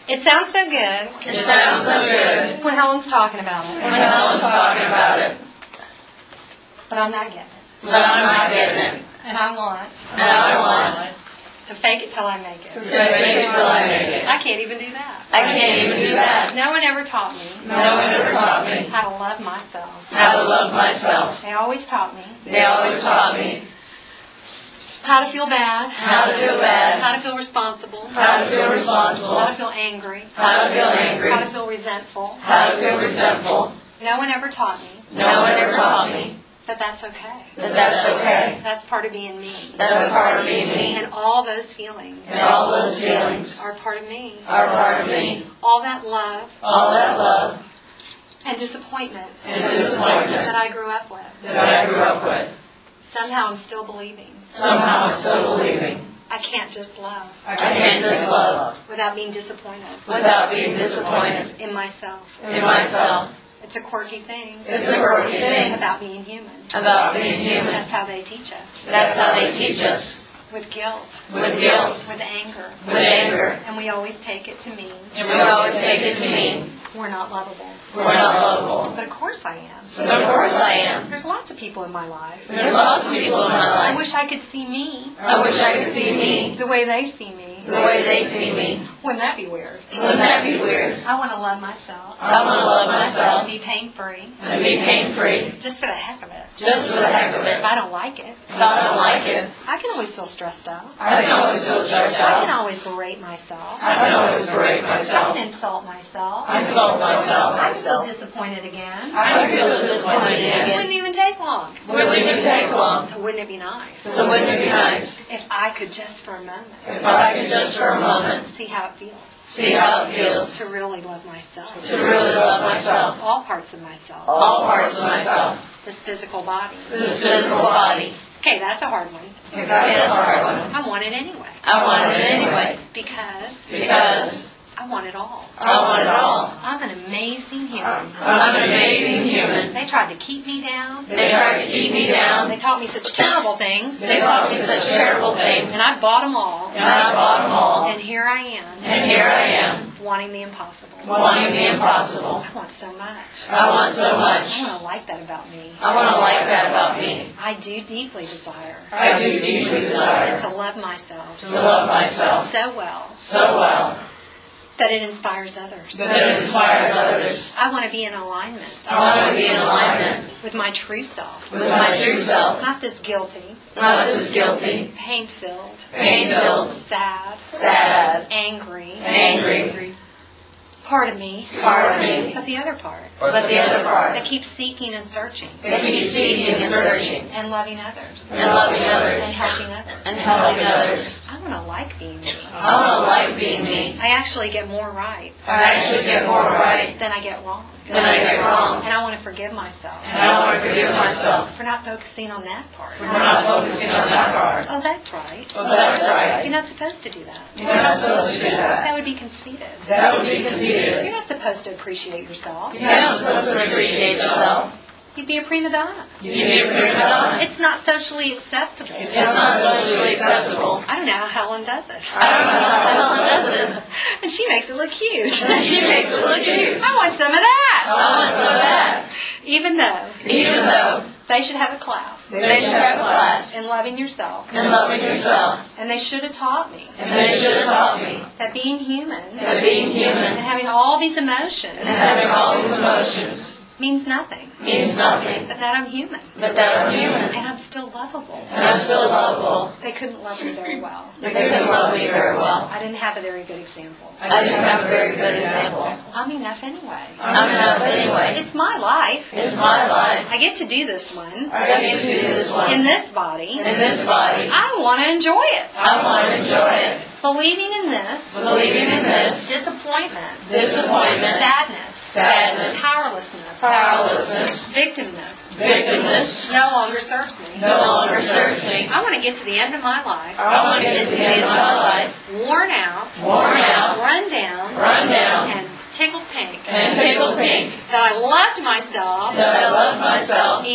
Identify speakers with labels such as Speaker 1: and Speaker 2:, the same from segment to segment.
Speaker 1: It sounds so good.
Speaker 2: It sounds so good
Speaker 1: when Helen's talking about it.
Speaker 2: when Helen's talking about it.
Speaker 1: But I'm not getting it.
Speaker 2: But I'm not getting it.
Speaker 1: And I want to fake it till I make it.
Speaker 2: To fake it till I make it.
Speaker 1: I can't even do that.
Speaker 2: I can't even do that.
Speaker 1: No one ever taught me.
Speaker 2: No one ever taught me
Speaker 1: how to love myself.
Speaker 2: how to love myself.
Speaker 1: They always taught me
Speaker 2: They always taught me
Speaker 1: how to feel bad.
Speaker 2: how to feel bad,
Speaker 1: How to feel responsible.
Speaker 2: how to feel responsible,
Speaker 1: How to feel angry.
Speaker 2: how to feel angry,
Speaker 1: How to feel resentful.
Speaker 2: how to feel resentful.
Speaker 1: No one ever taught me
Speaker 2: No one ever taught me
Speaker 1: that that's okay.
Speaker 2: that that's okay.
Speaker 1: That's part of being me.
Speaker 2: That's a part of being me.
Speaker 1: And all those feelings
Speaker 2: And all those feelings
Speaker 1: are part of me.
Speaker 2: are part of me.
Speaker 1: All that love
Speaker 2: All that love
Speaker 1: and disappointment
Speaker 2: and disappointment
Speaker 1: that I grew up with.
Speaker 2: that I grew up with.
Speaker 1: Somehow I'm still believing.
Speaker 2: Somehow I'm still believing.
Speaker 1: I can't just love
Speaker 2: I can't just love
Speaker 1: without being disappointed
Speaker 2: without being disappointed
Speaker 1: in myself.
Speaker 2: in myself.
Speaker 1: It's a quirky thing
Speaker 2: It's a quirky thing
Speaker 1: about being human.
Speaker 2: about being human.
Speaker 1: That's how they teach us.
Speaker 2: That's how they teach us.
Speaker 1: With guilt,
Speaker 2: With guilt,
Speaker 1: with anger.
Speaker 2: with anger,
Speaker 1: And we always take it to mean
Speaker 2: and we always take it to mean
Speaker 1: we're not lovable.
Speaker 2: we're not lovable.
Speaker 1: But of course I am.
Speaker 2: But of course I am.
Speaker 1: There's lots of people in my life.
Speaker 2: There's lots of people in my
Speaker 1: I
Speaker 2: life.
Speaker 1: wish I could see me
Speaker 2: I wish I could see me
Speaker 1: the way they see me.
Speaker 2: the way they see me.
Speaker 1: Wouldn't that be weird?
Speaker 2: Wouldn't that be weird?
Speaker 1: I want to love myself.
Speaker 2: I want to love
Speaker 1: And
Speaker 2: myself
Speaker 1: be pain-free.
Speaker 2: and be pain-free
Speaker 1: Just for the heck of it.
Speaker 2: just for the heck of
Speaker 1: If
Speaker 2: it.
Speaker 1: I don't like it,
Speaker 2: If I don't like it,
Speaker 1: I can always feel stressed out.
Speaker 2: I can always feel stressed
Speaker 1: I can
Speaker 2: out.
Speaker 1: always berate myself.
Speaker 2: I can always berate
Speaker 1: I
Speaker 2: myself.
Speaker 1: can insult myself.
Speaker 2: I insult myself.
Speaker 1: I feel disappointed again.
Speaker 2: I feel disappointed
Speaker 1: It
Speaker 2: again.
Speaker 1: wouldn't even take long.
Speaker 2: Wouldn't even take long.
Speaker 1: So wouldn't it be nice
Speaker 2: So wouldn't it be nice
Speaker 1: if I could just for a moment
Speaker 2: if I could just for a moment
Speaker 1: see how it feels
Speaker 2: see how it feels
Speaker 1: to really love myself?
Speaker 2: to really love myself,
Speaker 1: All parts of myself.
Speaker 2: all parts of myself,
Speaker 1: This physical body.
Speaker 2: this physical body.
Speaker 1: Okay, that's a hard one.
Speaker 2: That's a hard one.
Speaker 1: I want it anyway.
Speaker 2: I want it anyway
Speaker 1: Because
Speaker 2: because
Speaker 1: I want it all.
Speaker 2: I want it all.
Speaker 1: I'm an amazing human.
Speaker 2: I'm an amazing human.
Speaker 1: They tried to keep me down.
Speaker 2: They tried to keep me down.
Speaker 1: They taught me such terrible things.
Speaker 2: They taught me such terrible things.
Speaker 1: And I bought them all.
Speaker 2: And I bought them all.
Speaker 1: And here I am,
Speaker 2: And here I am,
Speaker 1: wanting the impossible.
Speaker 2: wanting the impossible.
Speaker 1: I want so much.
Speaker 2: I want so
Speaker 1: I
Speaker 2: much.
Speaker 1: want to like that about me.
Speaker 2: I want to like that about me.
Speaker 1: I do deeply desire
Speaker 2: I do deeply desire
Speaker 1: to love myself
Speaker 2: to love myself
Speaker 1: so well
Speaker 2: so well
Speaker 1: that it inspires others.
Speaker 2: that it inspires others.
Speaker 1: I want to be in alignment
Speaker 2: I want to be in alignment
Speaker 1: with my true self.
Speaker 2: with my true self,
Speaker 1: Not this guilty,
Speaker 2: not this guilty,
Speaker 1: pain-filled,
Speaker 2: pain-filled,
Speaker 1: sad,
Speaker 2: sad,
Speaker 1: angry
Speaker 2: angry
Speaker 1: part of me,
Speaker 2: part of me,
Speaker 1: but the other part
Speaker 2: but the other
Speaker 1: that
Speaker 2: part
Speaker 1: keeps seeking and searching
Speaker 2: that keeps seeking and searching
Speaker 1: and loving others
Speaker 2: and loving others
Speaker 1: and helping others.
Speaker 2: and helping others.
Speaker 1: I want to like being me.
Speaker 2: I want to like being me.
Speaker 1: I actually get more right
Speaker 2: I actually get more right
Speaker 1: than I get wrong.
Speaker 2: than I get wrong.
Speaker 1: And I want to forgive myself
Speaker 2: And I want to forgive myself
Speaker 1: for not focusing on that part.
Speaker 2: for not focusing on that part.
Speaker 1: Oh, that's right.
Speaker 2: Well, that's right.
Speaker 1: You're not supposed to do that.
Speaker 2: You're not supposed to do that.
Speaker 1: That would be conceited.
Speaker 2: That would be conceited.
Speaker 1: You're not supposed to appreciate yourself.
Speaker 2: You're not supposed to appreciate yourself.
Speaker 1: You'd be a prima donna.
Speaker 2: You'd be a prima donna.
Speaker 1: It's not socially acceptable.
Speaker 2: It's not socially acceptable.
Speaker 1: I don't know how Helen does it.
Speaker 2: I don't know how Helen does it.
Speaker 1: And she makes it look cute.
Speaker 2: And she makes it look cute.
Speaker 1: I want some of that.
Speaker 2: I want some of that.
Speaker 1: Even though they should have a class
Speaker 2: They should have a class
Speaker 1: in loving yourself.
Speaker 2: in loving yourself.
Speaker 1: And they should have taught me
Speaker 2: And they should have taught me
Speaker 1: that being human
Speaker 2: that being
Speaker 1: and
Speaker 2: human
Speaker 1: having all these emotions
Speaker 2: and having all these emotions
Speaker 1: means nothing.
Speaker 2: means nothing,
Speaker 1: But that I'm human.
Speaker 2: but that I'm human.
Speaker 1: And I'm still lovable.
Speaker 2: And I'm still lovable.
Speaker 1: They couldn't love me very well.
Speaker 2: They couldn't love me very well.
Speaker 1: I didn't have a very good example.
Speaker 2: I didn't have a very good example.
Speaker 1: I'm enough anyway.
Speaker 2: I'm enough anyway.
Speaker 1: It's my life.
Speaker 2: It's my life.
Speaker 1: I get to do this one
Speaker 2: I get to do this one
Speaker 1: in this body.
Speaker 2: in this body.
Speaker 1: I want to enjoy it.
Speaker 2: I want to enjoy it.
Speaker 1: Believing in this,
Speaker 2: Believing in this
Speaker 1: disappointment,
Speaker 2: disappointment,
Speaker 1: sadness,
Speaker 2: sadness,
Speaker 1: powerlessness,
Speaker 2: powerlessness,
Speaker 1: victimness,
Speaker 2: victimness
Speaker 1: no longer serves me.
Speaker 2: no longer serves me.
Speaker 1: I want to get to the end of my life,
Speaker 2: I want to get to the end of my life,
Speaker 1: worn out,
Speaker 2: worn out,
Speaker 1: run down,
Speaker 2: and
Speaker 1: tickled pink,
Speaker 2: tickled pink,
Speaker 1: that I loved myself
Speaker 2: that I love myself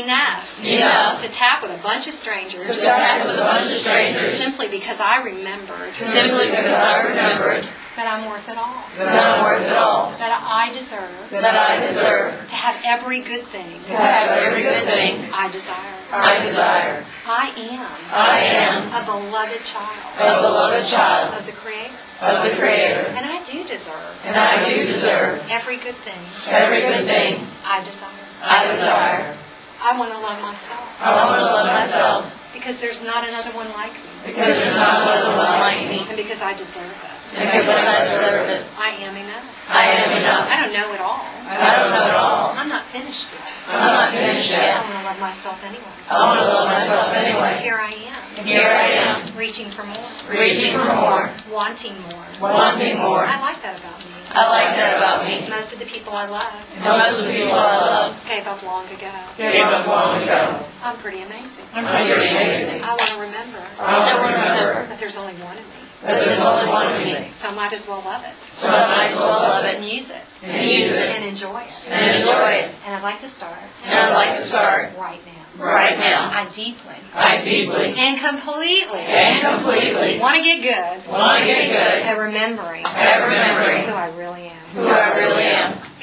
Speaker 1: enough to tap with a bunch of strangers
Speaker 2: to tap with a bunch of strangers
Speaker 1: simply because I remembered
Speaker 2: simply because I remembered
Speaker 1: that I'm worth it all,
Speaker 2: that I'm worth it all,
Speaker 1: that I deserve
Speaker 2: that I deserve
Speaker 1: to have every good thing
Speaker 2: to have every good thing
Speaker 1: I desire.
Speaker 2: I desire.
Speaker 1: I
Speaker 2: I am
Speaker 1: am a beloved child
Speaker 2: a beloved child
Speaker 1: of the Creator,
Speaker 2: of the Creator,
Speaker 1: and I do deserve
Speaker 2: and I do deserve
Speaker 1: every good thing
Speaker 2: every good thing
Speaker 1: I desire.
Speaker 2: I desire.
Speaker 1: I want to love myself
Speaker 2: I want to love myself
Speaker 1: because there's not another one like me,
Speaker 2: because there's not another one like me,
Speaker 1: and because I deserve it.
Speaker 2: and because I deserve it.
Speaker 1: I am enough.
Speaker 2: I am enough.
Speaker 1: I don't know it all.
Speaker 2: I don't know it all.
Speaker 1: I'm not finished yet.
Speaker 2: I'm not finished
Speaker 1: I
Speaker 2: yet.
Speaker 1: want to love myself anyway.
Speaker 2: I want to love myself anyway.
Speaker 1: Here I am,
Speaker 2: Here I am,
Speaker 1: reaching for more,
Speaker 2: reaching for more,
Speaker 1: wanting more.
Speaker 2: wanting more.
Speaker 1: I like that about me.
Speaker 2: I like that about me.
Speaker 1: Most of the people I love
Speaker 2: Most of the people I love
Speaker 1: gave up long ago.
Speaker 2: gave up long ago.
Speaker 1: I'm pretty amazing.
Speaker 2: I'm pretty amazing.
Speaker 1: I want to remember
Speaker 2: I want to remember
Speaker 1: that there's only one of me,
Speaker 2: that there's only one of me,
Speaker 1: so I might as well love it
Speaker 2: so I might as well love
Speaker 1: and
Speaker 2: it
Speaker 1: use it
Speaker 2: and use it
Speaker 1: and enjoy it.
Speaker 2: and enjoy it.
Speaker 1: And I'd like to start
Speaker 2: And I'd like to start
Speaker 1: right now.
Speaker 2: right now.
Speaker 1: I deeply
Speaker 2: I deeply
Speaker 1: and completely
Speaker 2: and completely
Speaker 1: want to get good
Speaker 2: want to get good
Speaker 1: at remembering
Speaker 2: at remembering
Speaker 1: who I really am.
Speaker 2: who I really am.